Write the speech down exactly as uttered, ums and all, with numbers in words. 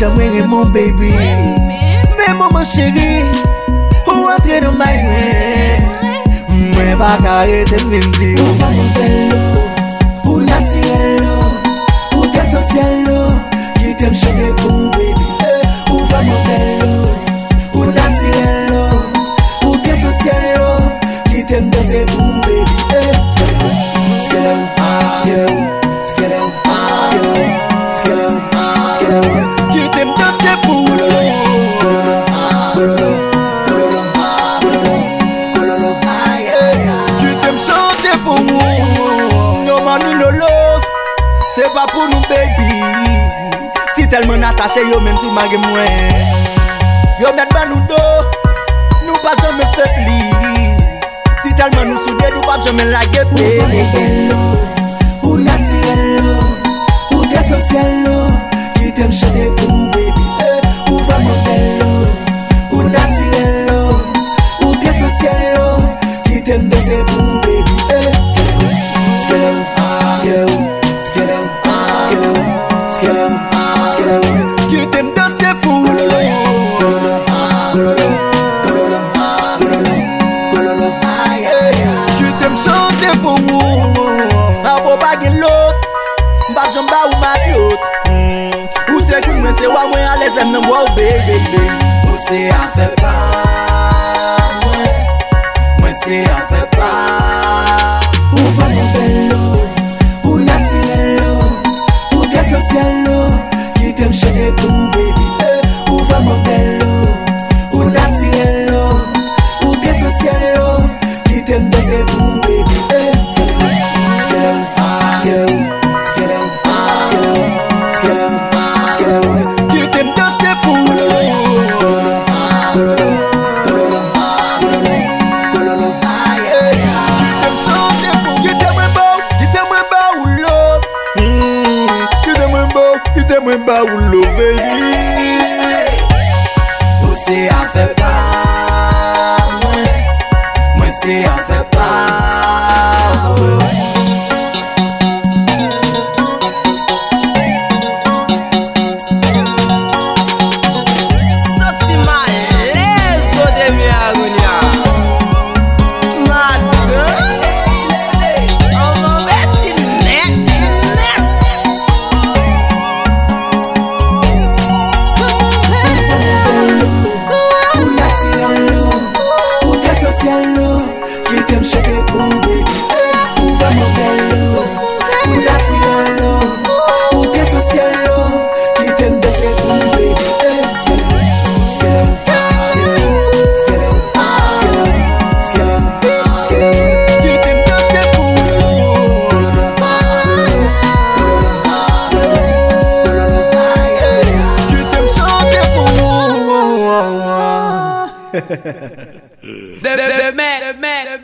j'aimerais mon baby. Mais maman chérie, ou entrer dans ma main. Moi pas arrêter de me dire. Ou va mon bello, ou naturel, ou t'essentiel, qui t'aime chanter pour baby. Ou va mon bello, ou naturel, ou t'essentiel, qui t'aime danser pour baby. Skelew, skelew, skelew, skelew, skelew, skelew, qui t'aime danser pour c'est pas pour nous baby. Si tellement attaché yo même si magé moins. Yo met ban nous dos. Nous pas jamais faibli. Si tellement nous soudés nous pas jamais laguer baby. Ou naturel ou essentiel qui t'aime chanter pour baby. Ou va mon bello. Ou naturel ou essentiel qui t'aime danser pour baby. Skelew, skelew, skelew, skelew, skelew, skelew, qui t'aime danser pour qui t'aime chanter pour a pour pas gagner l'autre pas jamba ou ma l'autre ou c'est que moi c'est wa moi à l'aise l'aime moi bébé ou c'est à faire pas moi moi c'est à faire pas ou va mon bello ou naturel ou essentiel qui t'aime chanter pour baby ou va mon bello ou naturel ou essentiel qui t'aime danser pour baby. Skelew, skelew, skelew, skelew, skelew, skelew, qui t'aime danser pour bah ou l'eau baby. Ou c'est à faire pas moi. Moi c'est à faire pas oh. Soti malaise au demi agonia. Madame on va mettre net net. Qui t'aime chanter pour baby. Ou va mon bello. Ou naturel. Ou essentiel. Qui t'aime danser pour baby. Skelew, skelew, skelew, skelew, skelew, skelew, qui t'aime danser pour qui t'aime chanter pour The, the, the man, the man, the man.